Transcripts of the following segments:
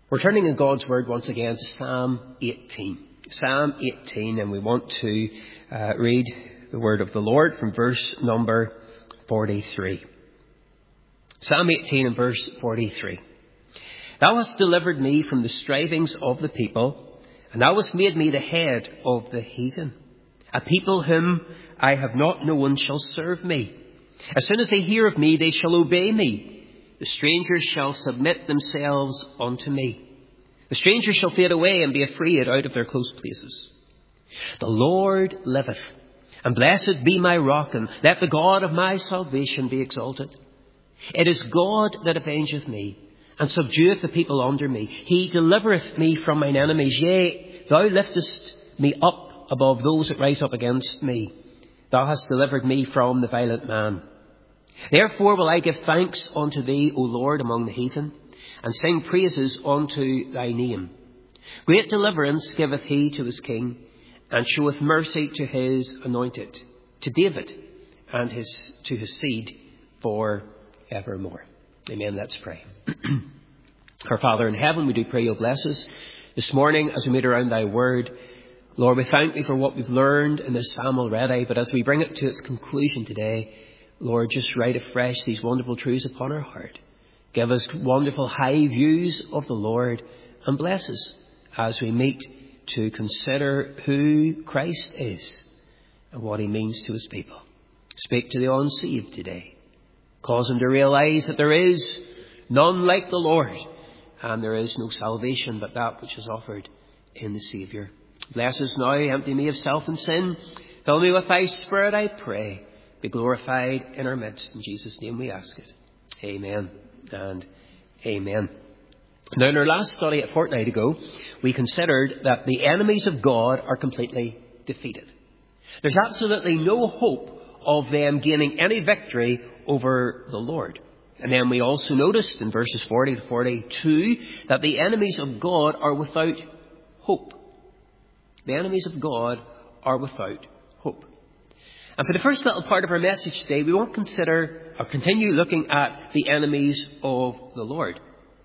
We're turning in God's Word once again to Psalm 18. Psalm 18, and we want to read the Word of the Lord from verse number 43. Psalm 18 and verse 43. Thou hast delivered me from the strivings of the people, and thou hast made me the head of the heathen. A people whom I have not known shall serve me. As soon as they hear of me, they shall obey me. The strangers shall submit themselves unto me. The strangers shall fade away and be afraid out of their close places. The Lord liveth, and blessed be my rock, and let the God of my salvation be exalted. It is God that avengeth me, and subdueth the people under me. He delivereth me from mine enemies. Yea, thou liftest me up above those that rise up against me. Thou hast delivered me from the violent man. Therefore will I give thanks unto thee, O Lord, among the heathen, and sing praises unto thy name. Great deliverance giveth he to his king, and showeth mercy to his anointed, to David, and to his seed for evermore. Amen. Let's pray. Our Father in heaven, we do pray you'll bless us this morning as we meet around thy word. Lord, we thank thee for what we've learned in this psalm already, but as we bring it to its conclusion today, Lord, just write afresh these wonderful truths upon our heart. Give us wonderful high views of the Lord, and bless us as we meet to consider who Christ is and what he means to his people. Speak to the unsaved today. Cause them to realize that there is none like the Lord, and there is no salvation but that which is offered in the Saviour. Bless us now, empty me of self and sin. Fill me with thy Spirit, I pray. Be glorified in our midst. In Jesus' name we ask it. Amen and amen. Now, in our last study a fortnight ago, we considered that the enemies of God are completely defeated. There's absolutely no hope of them gaining any victory over the Lord. And then we also noticed in verses 40 to 42 that the enemies of God are without hope. The enemies of God are without hope. And for the first little part of our message today, we won't consider or continue looking at the enemies of the Lord.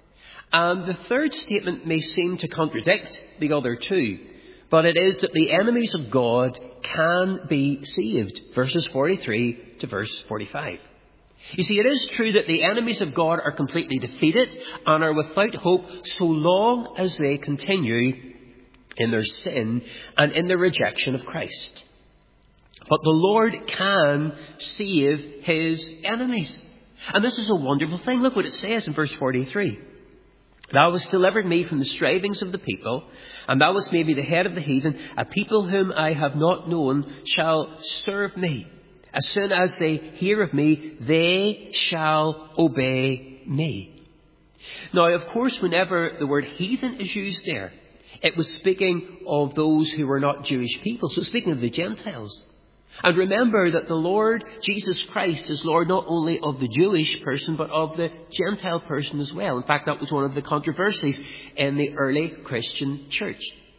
And the third statement may seem to contradict the other two, but it is that the enemies of God can be saved. Verses 43 to verse 45. You see, it is true that the enemies of God are completely defeated and are without hope so long as they continue in their sin and in their rejection of Christ. But the Lord can save his enemies. And this is a wonderful thing. Look what it says in verse 43. Thou hast delivered me from the strivings of the people, and thou hast made me the head of the heathen. A people whom I have not known shall serve me. As soon as they hear of me, they shall obey me. Now, of course, whenever the word heathen is used there, it was speaking of those who were not Jewish people. So speaking of the Gentiles. And remember that the Lord Jesus Christ is Lord not only of the Jewish person, but of the Gentile person as well. In fact, that was one of the controversies in the early Christian church.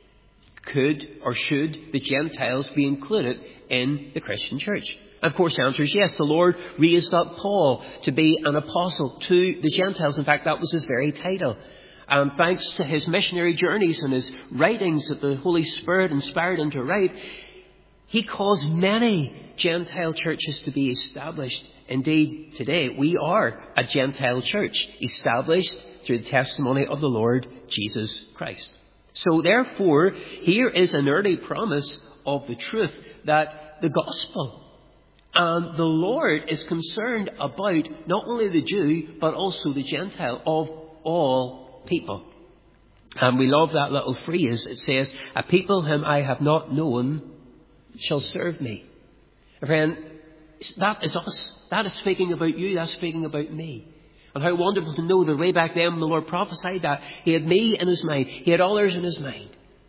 Could or should the Gentiles be included in the Christian church? And of course, the answer is yes. The Lord raised up Paul to be an apostle to the Gentiles. In fact, that was his very title. And thanks to his missionary journeys and his writings that the Holy Spirit inspired him to write, he caused many Gentile churches to be established. Indeed, today we are a Gentile church established through the testimony of the Lord Jesus Christ. So therefore, here is an early promise of the truth that the gospel and the Lord is concerned about not only the Jew, but also the Gentile of all people. And we love that little phrase. It says, a people whom I have not known shall serve me. Friend, that is us. That is speaking about you. That's speaking about me. And how wonderful to know that way back then when the Lord prophesied that, he had me in his mind. He had others in his mind.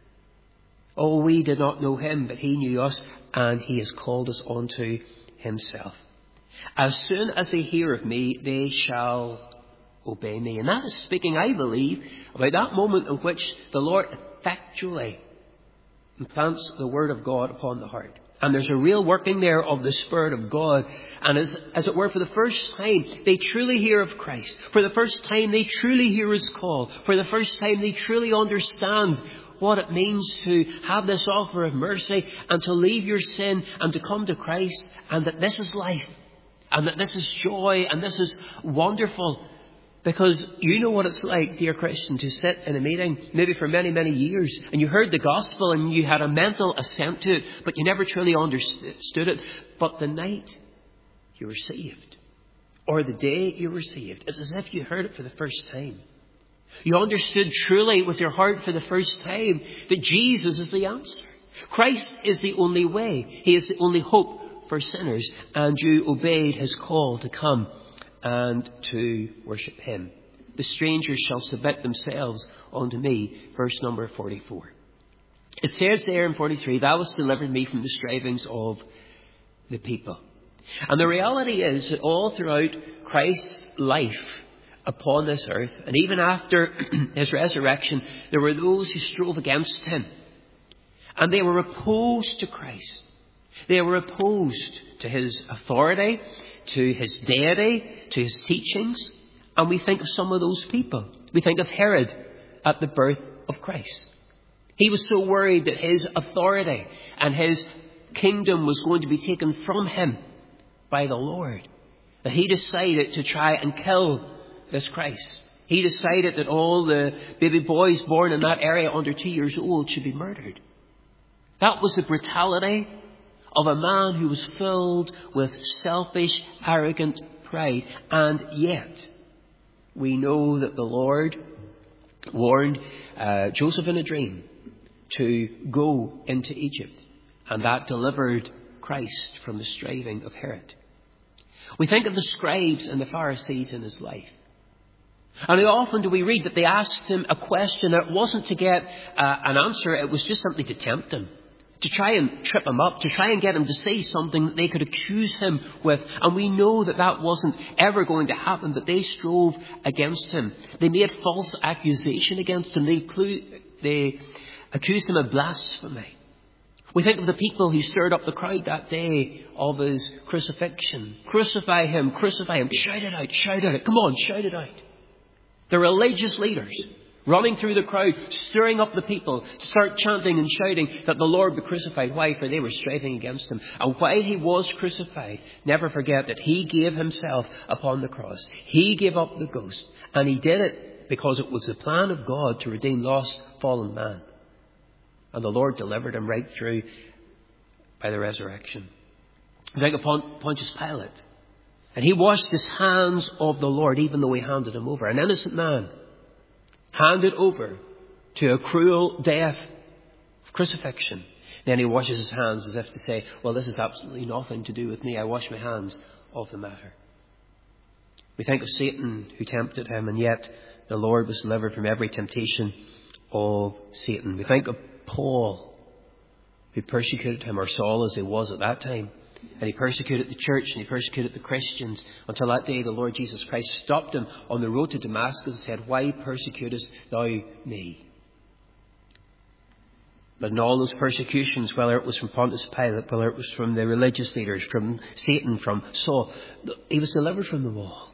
Oh, we did not know him, but he knew us, and he has called us unto himself. As soon as they hear of me, they shall obey me. And that is speaking, I believe, about that moment in which the Lord effectually implants the word of God upon the heart. And there's a real working there of the Spirit of God. And as it were, for the first time, they truly hear of Christ. For the first time, they truly hear His call. For the first time, they truly understand what it means to have this offer of mercy and to leave your sin and to come to Christ, and that this is life and that this is joy and this is wonderful. Because you know what it's like, dear Christian, to sit in a meeting, maybe for many, many years, and you heard the gospel and you had a mental assent to it, but you never truly understood it. But the night you were saved, or the day you were saved, it's as if you heard it for the first time. You understood truly with your heart for the first time that Jesus is the answer. Christ is the only way. He is the only hope for sinners. And you obeyed His call to come and to worship Him. The strangers shall submit themselves unto me. Verse number 44. It says there in 43, Thou hast delivered me from the strivings of the people. And the reality is that all throughout Christ's life upon this earth, and even after His resurrection, there were those who strove against Him. And they were opposed to Christ. They were opposed to His authority, to His deity, to His teachings. And we think of some of those people. We think of Herod at the birth of Christ. He was so worried that his authority and his kingdom was going to be taken from him by the Lord, that he decided to try and kill this Christ. He decided that all the baby boys born in that area under 2 years old should be murdered. That was the brutality of a man who was filled with selfish, arrogant pride. And yet, we know that the Lord warned Joseph in a dream to go into Egypt. And that delivered Christ from the striving of Herod. We think of the scribes and the Pharisees in his life. And how often do we read that they asked him a question that wasn't to get an answer, it was just simply to tempt him, to try and trip him up, to try and get him to say something that they could accuse him with. And we know that that wasn't ever going to happen, but they strove against him. They made false accusation against him. They accused him of blasphemy. We think of the people who stirred up the crowd that day of his crucifixion. Crucify him, crucify him. Shout it out, shout it. Come on, shout it out. The religious leaders running through the crowd, stirring up the people to start chanting and shouting that the Lord be crucified. Why? For they were striving against him. And while he was crucified, never forget that he gave himself upon the cross. He gave up the ghost. And he did it because it was the plan of God to redeem lost, fallen man. And the Lord delivered him right through by the resurrection. Think upon Pontius Pilate. And he washed his hands of the Lord, even though he handed him over. An innocent man handed over to a cruel death, crucifixion. Then he washes his hands as if to say, well, this has absolutely nothing to do with me. I wash my hands of the matter. We think of Satan who tempted him, and yet the Lord was delivered from every temptation of Satan. We think of Paul, who persecuted him, or Saul as he was at that time. And he persecuted the church and he persecuted the Christians until that day the Lord Jesus Christ stopped him on the road to Damascus and said, Why persecutest thou me? But in all those persecutions, whether it was from Pontius Pilate, whether it was from the religious leaders, from Satan, from Saul, he was delivered from them all.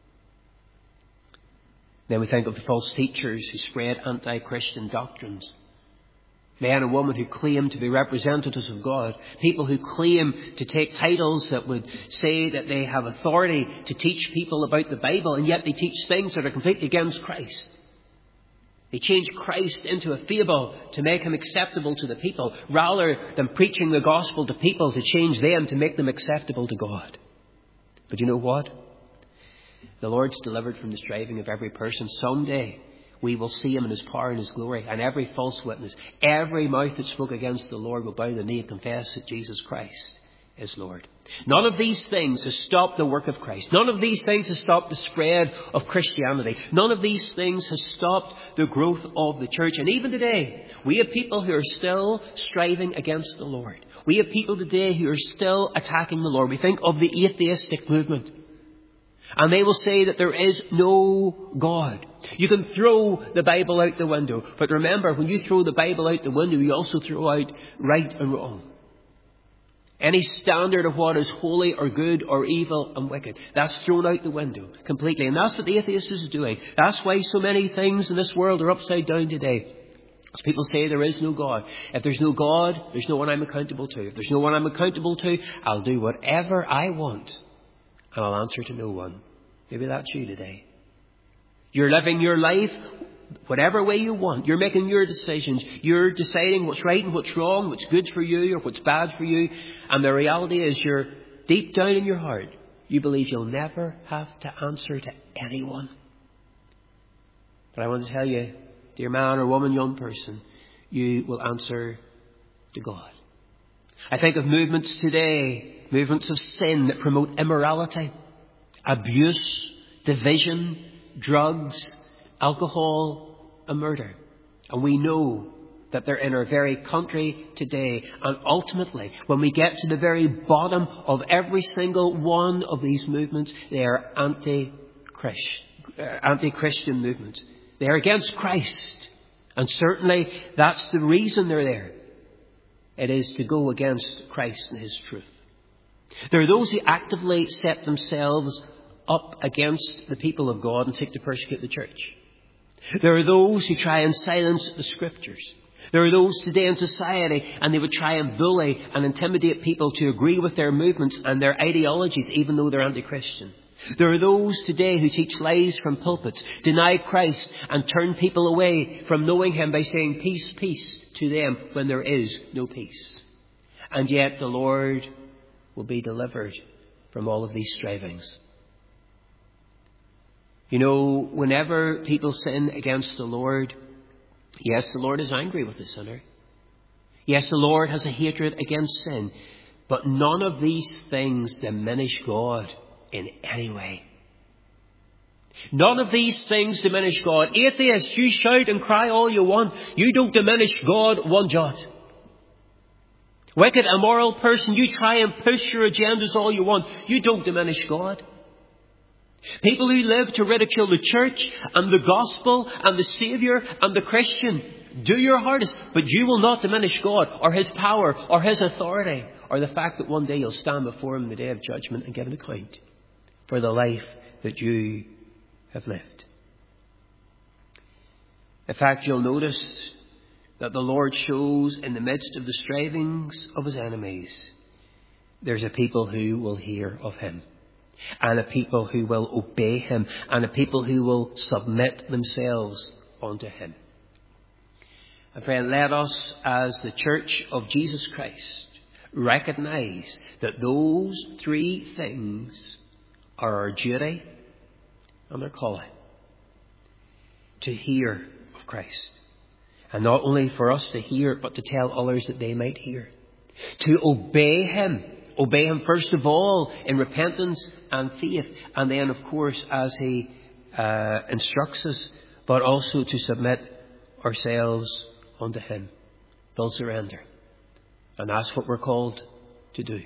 Then we think of the false teachers who spread anti-Christian doctrines. Men and women who claim to be representatives of God. People who claim to take titles that would say that they have authority to teach people about the Bible, and yet they teach things that are completely against Christ. They change Christ into a fable to make him acceptable to the people, rather than preaching the gospel to people to change them to make them acceptable to God. But you know what? The Lord's delivered from the striving of every person. Someday we will see him in his power and his glory. And every false witness, every mouth that spoke against the Lord will bow the knee and confess that Jesus Christ is Lord. None of these things has stopped the work of Christ. None of these things has stopped the spread of Christianity. None of these things has stopped the growth of the church. And even today, we have people who are still striving against the Lord. We have people today who are still attacking the Lord. We think of the atheistic movement. And they will say that there is no God. You can throw the Bible out the window. But remember, when you throw the Bible out the window, you also throw out right and wrong. Any standard of what is holy or good or evil and wicked, that's thrown out the window completely. And that's what the atheist is doing. That's why so many things in this world are upside down today. As people say, there is no God. If there's no God, there's no one I'm accountable to. If there's no one I'm accountable to, I'll do whatever I want. And I'll answer to no one. Maybe that's you today. You're living your life whatever way you want. You're making your decisions. You're deciding what's right and what's wrong, what's good for you or what's bad for you. And the reality is you're deep down in your heart, you believe you'll never have to answer to anyone. But I want to tell you, dear man or woman, young person, you will answer to God. I think of movements today, movements of sin that promote immorality, abuse, division, drugs, alcohol and murder. And we know that they're in our very country today. And ultimately, when we get to the very bottom of every single one of these movements, they are anti-Christian movements. They are against Christ. And certainly that's the reason they're there. It is to go against Christ and His truth. There are those who actively set themselves up against the people of God and seek to persecute the church. There are those who try and silence the Scriptures. There are those today in society, and they would try and bully and intimidate people to agree with their movements and their ideologies, even though they're anti-Christian. There are those today who teach lies from pulpits, deny Christ, and turn people away from knowing Him by saying peace, peace to them when there is no peace. And yet the Lord will be delivered from all of these strivings. You know, whenever people sin against the Lord, yes, the Lord is angry with the sinner. Yes, the Lord has a hatred against sin. But none of these things diminish God in any way. None of these things diminish God. Atheists, you shout and cry all you want. You don't diminish God one jot. Wicked, immoral person, you try and push your agendas all you want. You don't diminish God. People who live to ridicule the church and the gospel and the Saviour and the Christian, do your hardest, but you will not diminish God or His power or His authority or the fact that one day you'll stand before Him in the day of judgment and give an account for the life that you have lived. In fact, you'll notice that the Lord shows in the midst of the strivings of His enemies, there's a people who will hear of Him. And a people who will obey Him. And a people who will submit themselves unto Him. And friend, let us as the Church of Jesus Christ recognize that those three things are our duty and our calling. To hear of Christ. And not only for us to hear, but to tell others that they might hear. To obey Him. Obey Him first of all in repentance and faith. And then, of course, as He instructs us, but also to submit ourselves unto Him. Full surrender. And that's what we're called to do.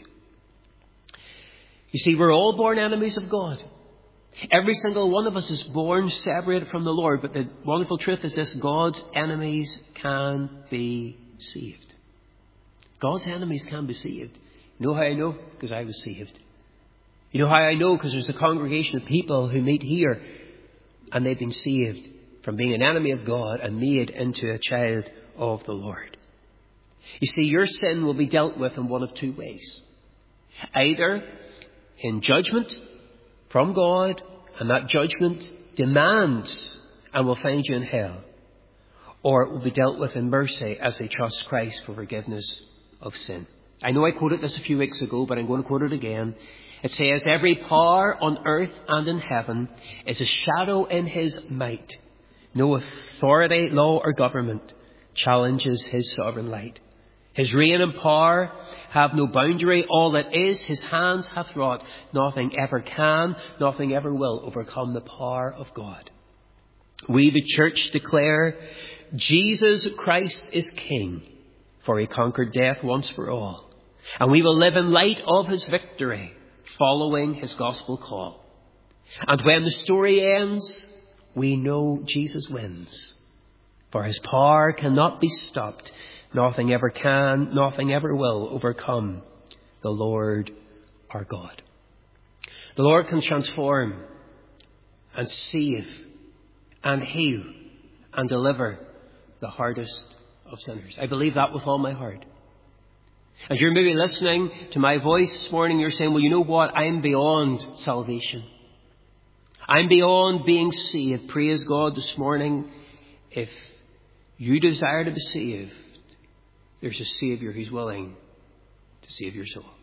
You see, we're all born enemies of God. Every single one of us is born separated from the Lord. But the wonderful truth is this: God's enemies can be saved. God's enemies can be saved. You know how I know? Because I was saved. You know how I know? Because there's a congregation of people who meet here and they've been saved from being an enemy of God and made into a child of the Lord. You see, your sin will be dealt with in one of two ways. Either in judgment from God, and that judgment demands and will find you in hell. Or it will be dealt with in mercy as they trust Christ for forgiveness of sin. I know I quoted this a few weeks ago, but I'm going to quote it again. It says, every power on earth and in heaven is a shadow in His might. No authority, law or government challenges His sovereign light. His reign and power have no boundary. All that is, His hands hath wrought. Nothing ever can, nothing ever will overcome the power of God. We, the church, declare Jesus Christ is King, for He conquered death once for all. And we will live in light of His victory, following His gospel call. And when the story ends, we know Jesus wins. For His power cannot be stopped. Nothing ever can, nothing ever will overcome the Lord our God. The Lord can transform and save and heal and deliver the hardest of sinners. I believe that with all my heart. As you're maybe listening to my voice this morning, you're saying, well, you know what? I'm beyond salvation. I'm beyond being saved. Praise God this morning. If you desire to be saved, there's a Saviour who's willing to save your soul.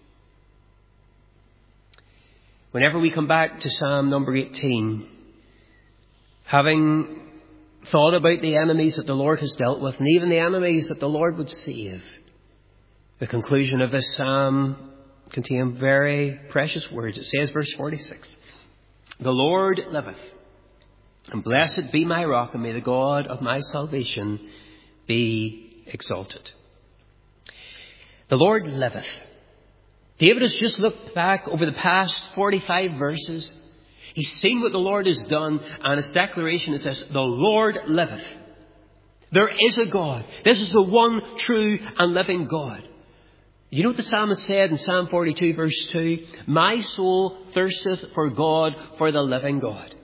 Whenever we come back to Psalm number 18, having thought about the enemies that the Lord has dealt with, and even the enemies that the Lord would save, the conclusion of this psalm contains very precious words. It says, verse 46, "The Lord liveth, and blessed be my rock, and may the God of my salvation be exalted." The Lord liveth. David has just looked back over the past 45 verses. He's seen what the Lord has done, and his declaration is this: the Lord liveth. There is a God. This is the one true and living God. You know what the psalmist said in Psalm 42 verse 2? "My soul thirsteth for God, for the living God."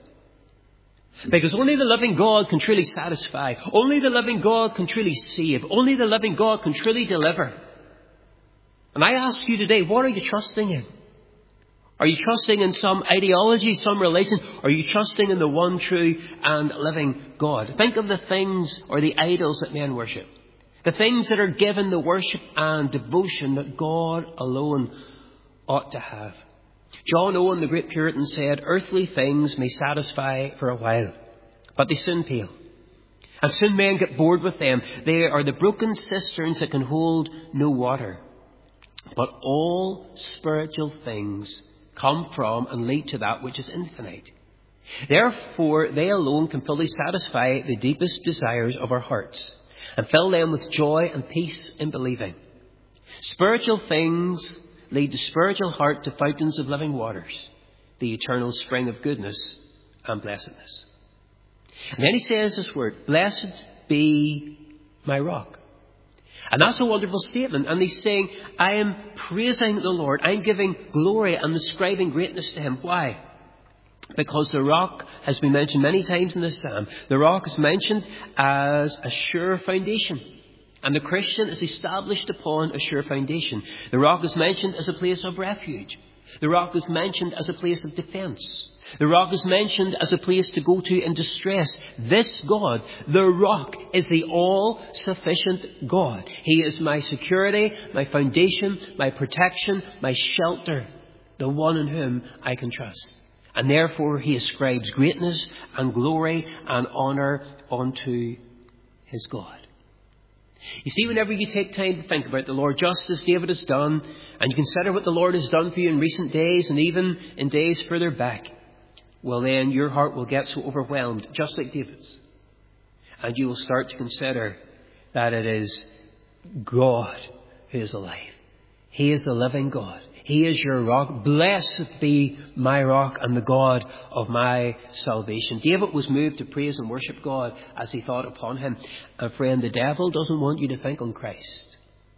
Because only the living God can truly satisfy. Only the living God can truly save. Only the living God can truly deliver. And I ask you today, what are you trusting in? Are you trusting in some ideology, some religion? Or are you trusting in the one true and living God? Think of the things or the idols that men worship. The things that are given the worship and devotion that God alone ought to have. John Owen, the great Puritan, said, "Earthly things may satisfy for a while, but they soon pale. And soon men get bored with them. They are the broken cisterns that can hold no water. But all spiritual things come from and lead to that which is infinite. Therefore, they alone can fully satisfy the deepest desires of our hearts and fill them with joy and peace in believing. Spiritual things lead the spiritual heart to fountains of living waters, the eternal spring of goodness and blessedness." And then he says this word, "Blessed be my rock." And that's a wonderful statement. And he's saying, I am praising the Lord. I'm giving glory and ascribing greatness to him. Why? Because the rock has been mentioned many times in this psalm. The rock is mentioned as a sure foundation. And the Christian is established upon a sure foundation. The rock is mentioned as a place of refuge. The rock is mentioned as a place of defence. The rock is mentioned as a place to go to in distress. This God, the rock, is the all-sufficient God. He is my security, my foundation, my protection, my shelter, the one in whom I can trust. And therefore he ascribes greatness and glory and honour unto his God. You see, whenever you take time to think about the Lord, just as David has done, and you consider what the Lord has done for you in recent days and even in days further back, well then your heart will get so overwhelmed, just like David's. And you will start to consider that it is God who is alive. He is the living God. He is your rock. Blessed be my rock and the God of my salvation. David was moved to praise and worship God as he thought upon him. And friend, the devil doesn't want you to think on Christ.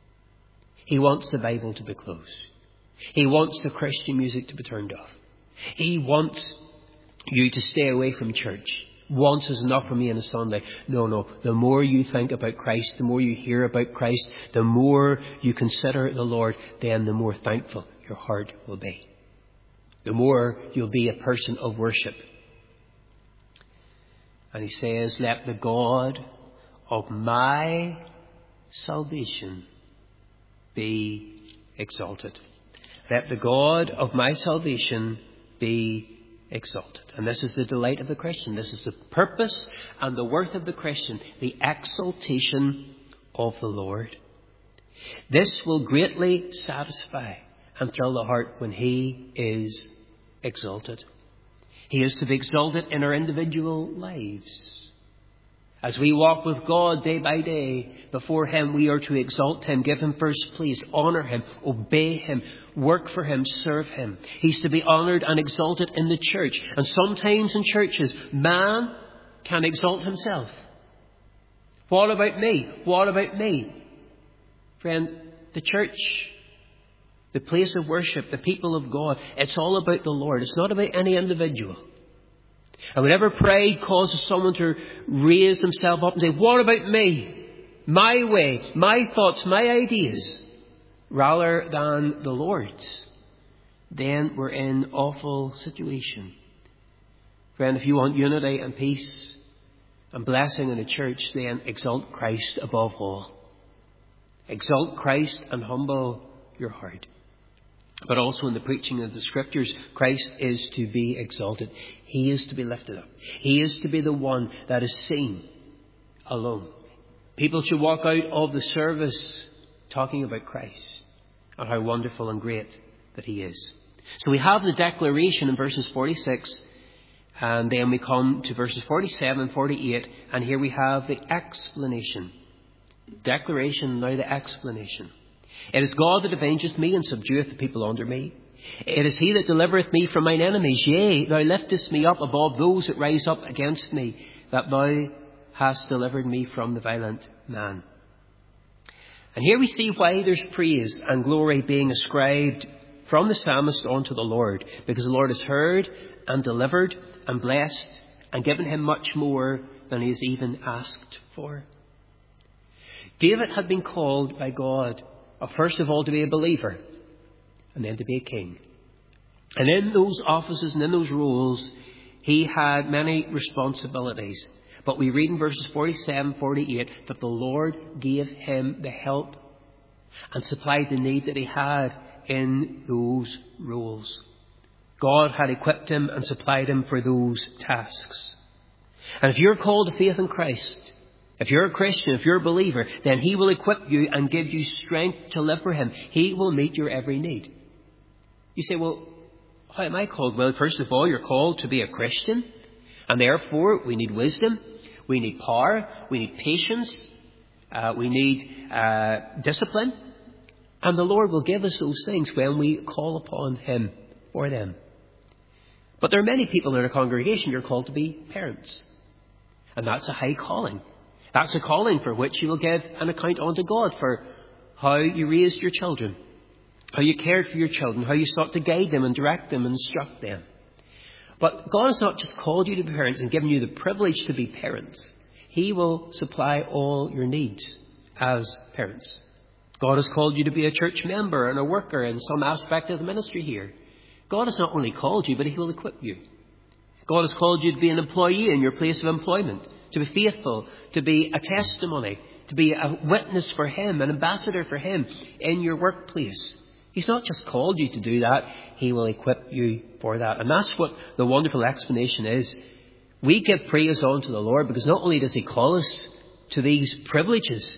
He wants the Bible to be closed. He wants the Christian music to be turned off. He wants you to stay away from church. Once is enough for me on a Sunday. No. The more you think about Christ, the more you hear about Christ, the more you consider the Lord, then the more thankful your heart will be. The more you'll be a person of worship. And he says, let the God of my salvation be exalted. Let the God of my salvation be exalted. And this is the delight of the Christian. This is the purpose and the worth of the Christian, the exaltation of the Lord. This will greatly satisfy and thrill the heart when he is exalted. He is to be exalted in our individual lives. As we walk with God day by day before him, we are to exalt him, give him first place, honour him, obey him, work for him, serve him. He's to be honoured and exalted in the church. And sometimes in churches, man can exalt himself. What about me? What about me? Friend, the church the place of worship, the people of God. It's all about the Lord. It's not about any individual. And whenever pride causes someone to raise themselves up and say, what about me? My way, my thoughts, my ideas, rather than the Lord's, then we're in an awful situation. Friend, if you want unity and peace and blessing in the church, then exalt Christ above all. Exalt Christ and humble your heart. But also in the preaching of the Scriptures, Christ is to be exalted. He is to be lifted up. He is to be the one that is seen alone. People should walk out of the service talking about Christ and how wonderful and great that He is. So we have the declaration in verses 46, and then we come to verses 47 and 48, and here we have the explanation. Declaration, now the explanation. It is God that avengeth me and subdueth the people under me. It is He that delivereth me from mine enemies. Yea, thou liftest me up above those that rise up against me, that thou hast delivered me from the violent man. And here we see why there's praise and glory being ascribed from the psalmist unto the Lord, because the Lord has heard and delivered and blessed and given him much more than he has even asked for. David had been called by God, first of all, to be a believer, and then to be a king. And in those offices and in those roles, he had many responsibilities. But we read in verses 47, 48 that the Lord gave him the help and supplied the need that he had in those roles. God had equipped him and supplied him for those tasks. And if you're called to faith in Christ, if you're a Christian, if you're a believer, then He will equip you and give you strength to live for Him. He will meet your every need. You say, well, how am I called? Well, first of all, you're called to be a Christian. And therefore, we need wisdom. We need power. We need patience. We need discipline. And the Lord will give us those things when we call upon Him for them. But there are many people in our congregation who are called to be parents. And that's a high calling. That's a calling for which you will give an account unto God for how you raised your children, how you cared for your children, how you sought to guide them and direct them and instruct them. But God has not just called you to be parents and given you the privilege to be parents. He will supply all your needs as parents. God has called you to be a church member and a worker in some aspect of the ministry here. God has not only called you, but He will equip you. God has called you to be an employee in your place of employment, to be faithful, to be a testimony, to be a witness for Him, an ambassador for Him in your workplace. He's not just called you to do that, He will equip you for that. And that's what the wonderful explanation is. We give praise unto the Lord because not only does He call us to these privileges,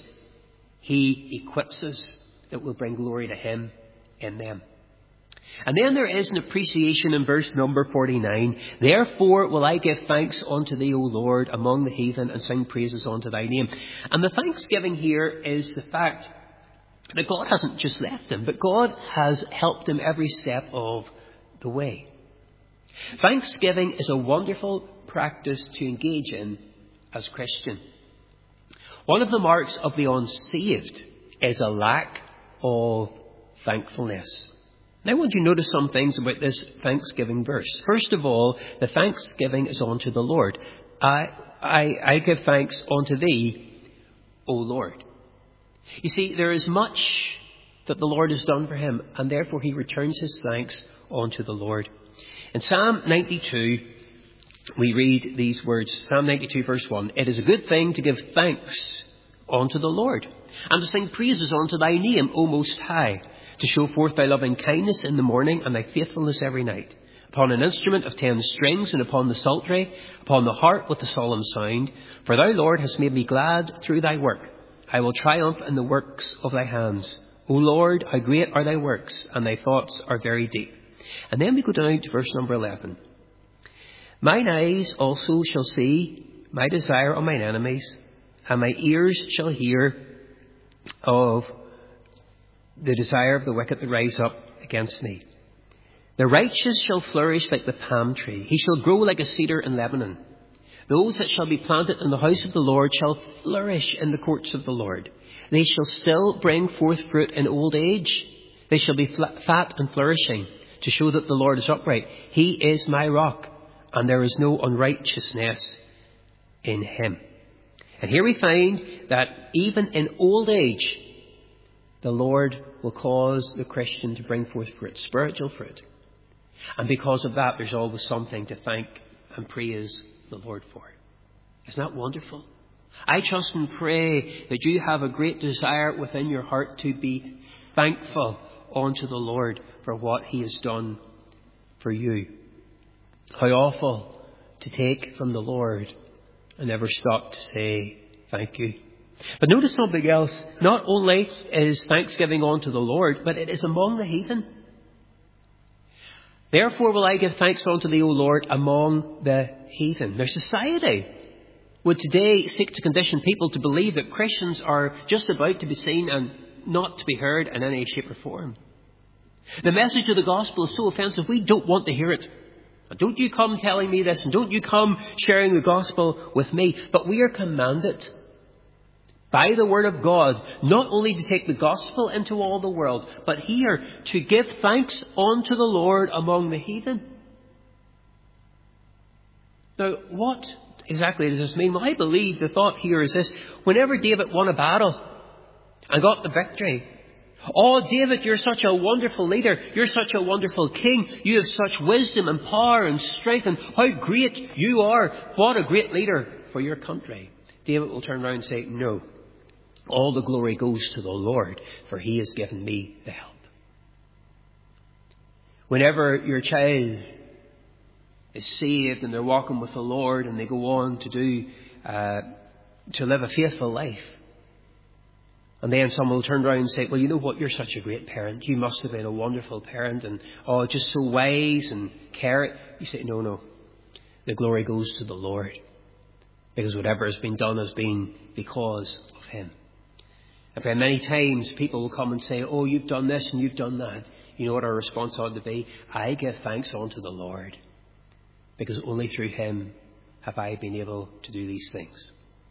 He equips us that will bring glory to Him in them. And then there is an appreciation in verse number 49. Therefore will I give thanks unto Thee, O Lord, among the heathen, and sing praises unto Thy name. And the thanksgiving here is the fact that God hasn't just left him, but God has helped him every step of the way. Thanksgiving is a wonderful practice to engage in as Christian. One of the marks of the unsaved is a lack of thankfulness. Now I want you to notice some things about this Thanksgiving verse. First of all, the thanksgiving is unto the Lord. I give thanks unto Thee, O Lord. You see, there is much that the Lord has done for him, and therefore he returns his thanks unto the Lord. In Psalm 92, we read these words. Psalm 92 verse 1. It is a good thing to give thanks unto the Lord, and to sing praises unto Thy name, O Most High, to show forth Thy loving kindness in the morning and Thy faithfulness every night. Upon an instrument of 10 strings, and upon the psaltery, upon the harp with the solemn sound. For Thou, Lord, hast made me glad through Thy work. I will triumph in the works of Thy hands. O Lord, how great are Thy works, and Thy thoughts are very deep. And then we go down to verse number 11. Mine eyes also shall see my desire of mine enemies, and my ears shall hear of the desire of the wicked that rise up against me. The righteous shall flourish like the palm tree. He shall grow like a cedar in Lebanon. Those that shall be planted in the house of the Lord shall flourish in the courts of the Lord. They shall still bring forth fruit in old age. They shall be fat and flourishing, to show that the Lord is upright. He is my rock, and there is no unrighteousness in him. And here we find that even in old age, the Lord will cause the Christian to bring forth fruit, spiritual fruit. And because of that, there's always something to thank and praise the Lord for. Isn't that wonderful? I trust and pray that you have a great desire within your heart to be thankful unto the Lord for what he has done for you. How awful to take from the Lord and never stop to say thank you. But notice something else. Not only is thanksgiving unto the Lord, but it is among the heathen. Therefore will I give thanks unto thee, O Lord, among the heathen. Their society would today seek to condition people to believe that Christians are just about to be seen and not to be heard in any shape or form. The message of the gospel is so offensive, we don't want to hear it. Don't you come telling me this, and don't you come sharing the gospel with me. But we are commanded by the word of God not only to take the gospel into all the world, but here to give thanks unto the Lord among the heathen. Now, what exactly does this mean? Well, I believe the thought here is this. Whenever David won a battle and got the victory, oh, David, you're such a wonderful leader. You're such a wonderful king. You have such wisdom and power and strength, and how great you are. What a great leader for your country. David will turn around and say, no, all the glory goes to the Lord, for he has given me the help. Whenever your child is saved and they're walking with the Lord and they go on to live a faithful life, and then someone will turn around and say, well, you know what, you're such a great parent. You must have been a wonderful parent, and oh, just so wise and caring. You say, no, the glory goes to the Lord, because whatever has been done has been because of him. And very many times people will come and say, oh, you've done this and you've done that. You know what our response ought to be? I give thanks unto the Lord, because only through him have I been able to do these things.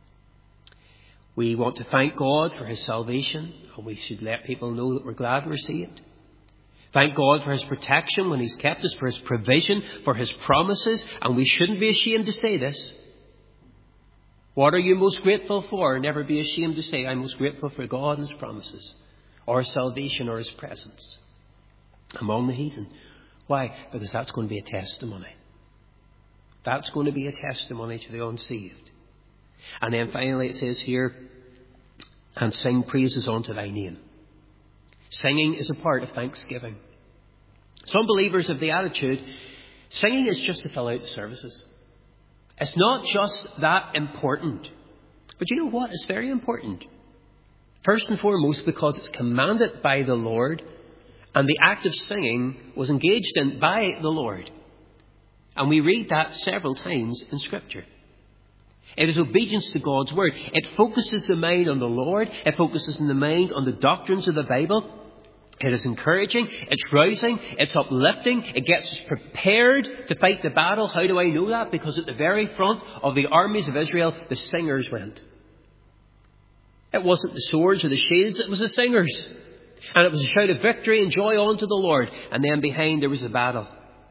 We want to thank God for his salvation, and we should let people know that we're glad we're saved. Thank God for his protection when he's kept us, for his provision, for his promises, and we shouldn't be ashamed to say this. What are you most grateful for? Never be ashamed to say, I'm most grateful for God and his promises, or his salvation, or his presence among the heathen. Why? Because that's going to be a testimony. That's going to be a testimony to the unsaved. And then finally it says here, and sing praises unto thy name. Singing is a part of thanksgiving. Some believers have the attitude, singing is just to fill out the services. It's not just that important. But you know what? It's very important. First and foremost, because it's commanded by the Lord, and the act of singing was engaged in by the Lord. And we read that several times in Scripture. It is obedience to God's word. It focuses the mind on the Lord. It focuses the mind on the doctrines of the Bible. It is encouraging. It's rousing. It's uplifting. It gets us prepared to fight the battle. How do I know that? Because at the very front of the armies of Israel, the singers went. It wasn't the swords or the shields. It was the singers. And it was a shout of victory and joy unto the Lord. And then behind there was the battle.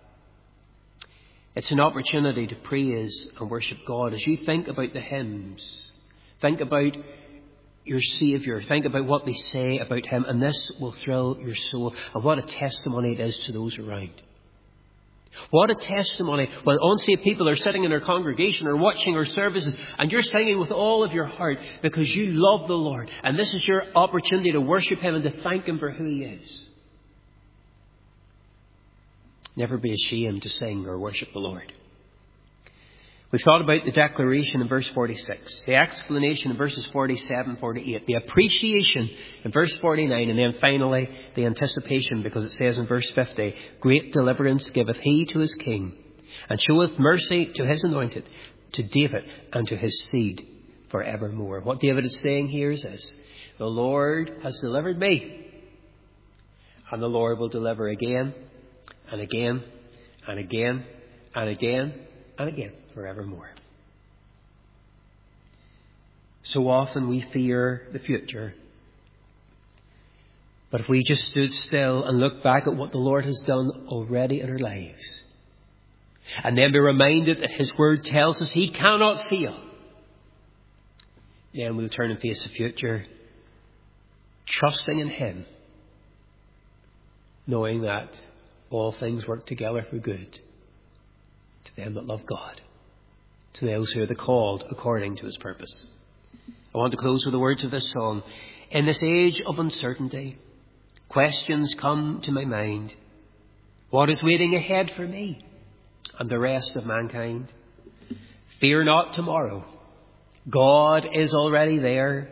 It's an opportunity to praise and worship God. As you think about the hymns, think about your Saviour, think about what they say about him, and this will thrill your soul. And what a testimony it is to those around. What a testimony when unsaved people are sitting in their congregation or watching our services, and you're singing with all of your heart because you love the Lord. And this is your opportunity to worship him and to thank him for who he is. Never be ashamed to sing or worship the Lord. We've thought about the declaration in verse 46, the explanation in verses 47, 48, the appreciation in verse 49, and then finally the anticipation, because it says in verse 50, great deliverance giveth he to his king, and showeth mercy to his anointed, to David and to his seed forevermore. What David is saying here is this: the Lord has delivered me, and the Lord will deliver again and again and again and again and again forevermore. So often we fear the future. But if we just stood still and looked back at what the Lord has done already in our lives, and then be reminded that His Word tells us He cannot fail, then we'll turn and face the future, trusting in Him, knowing that all things work together for good to them that love God, to those who are the called according to His purpose. I want to close with the words of this song. In this age of uncertainty, questions come to my mind. What is waiting ahead for me and the rest of mankind? Fear not tomorrow. God is already there.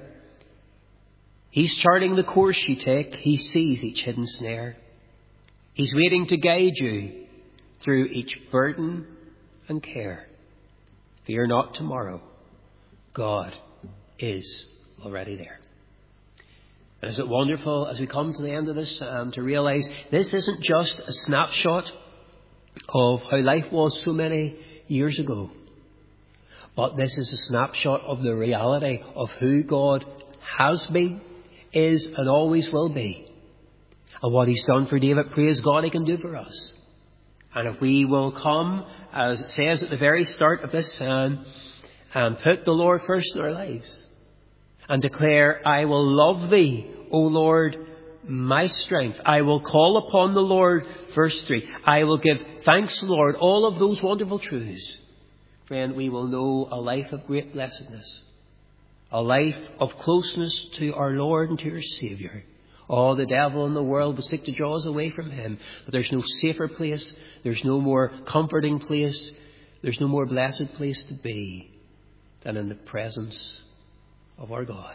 He's charting the course you take. He sees each hidden snare. He's waiting to guide you through each burden and care. Fear not tomorrow. God is already there. And is it wonderful as we come to the end of this psalm to realise this isn't just a snapshot of how life was so many years ago, but this is a snapshot of the reality of who God has been, is and always will be, and what He's done for David. Praise God, He can do for us. And if we will come, as it says at the very start of this psalm, and put the Lord first in our lives, and declare, I will love Thee, O Lord, my strength. I will call upon the Lord. Verse 3. I will give thanks, Lord. All of those wonderful truths. Friend, we will know a life of great blessedness. A life of closeness to our Lord and to our Saviour. Oh, the devil and the world will seek to draw us away from Him. But there's no safer place. There's no more comforting place. There's no more blessed place to be than in the presence of our God.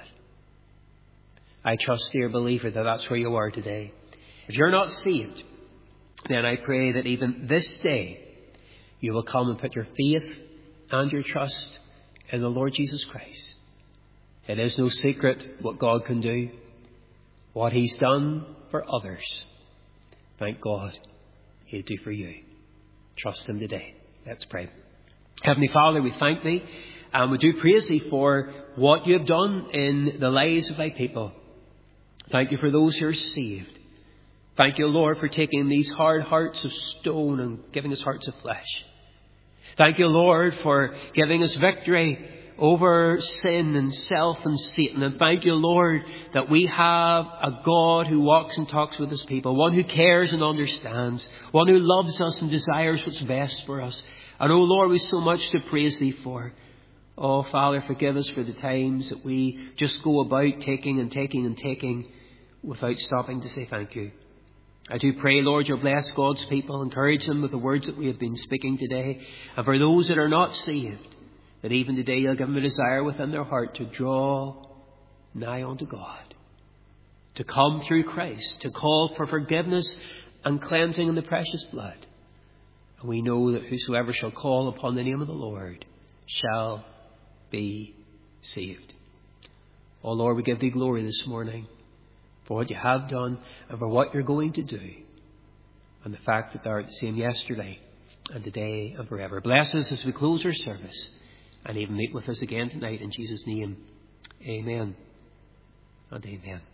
I trust, dear believer, that that's where you are today. If you're not saved, then I pray that even this day you will come and put your faith and your trust in the Lord Jesus Christ. It is no secret what God can do, what He's done for others. Thank God He'll do for you. Trust Him today. Let's pray. Heavenly Father, we thank Thee. And we do praise Thee for what You have done in the lives of Thy people. Thank You for those who are saved. Thank You, Lord, for taking these hard hearts of stone and giving us hearts of flesh. Thank You, Lord, for giving us victory over sin and self and Satan. And thank You, Lord, that we have a God who walks and talks with His people, one who cares and understands, one who loves us and desires what's best for us. And oh Lord, we've so much to praise Thee for. Oh, Father, forgive us for the times that we just go about taking and taking and taking without stopping to say thank You. I do pray, Lord, You'll bless God's people, encourage them with the words that we have been speaking today. And for those that are not saved, that even today You'll give them a desire within their heart to draw nigh unto God, to come through Christ, to call for forgiveness and cleansing in the precious blood. And we know that whosoever shall call upon the name of the Lord shall be saved. Oh Lord, we give Thee glory this morning for what You have done and for what You're going to do, and the fact that Thou art the same yesterday and today and forever. Bless us as we close our service, and even meet with us again tonight in Jesus' name. Amen and amen.